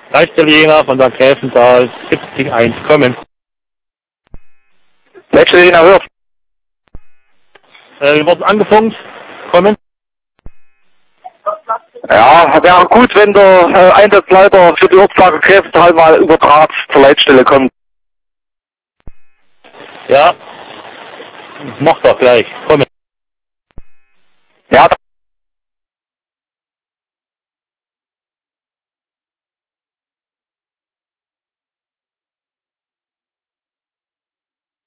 Leichterliner von der Gräfenthal 70-1 kommen. Leichterliner hört. Wir wurden angefunkt. Kommen. Ja, wäre gut, wenn der Einsatzleiter für die Ortslage Gräfenthal mal über Draht zur Leitstelle kommt. Ja. Mach doch gleich. Kommen. Ja.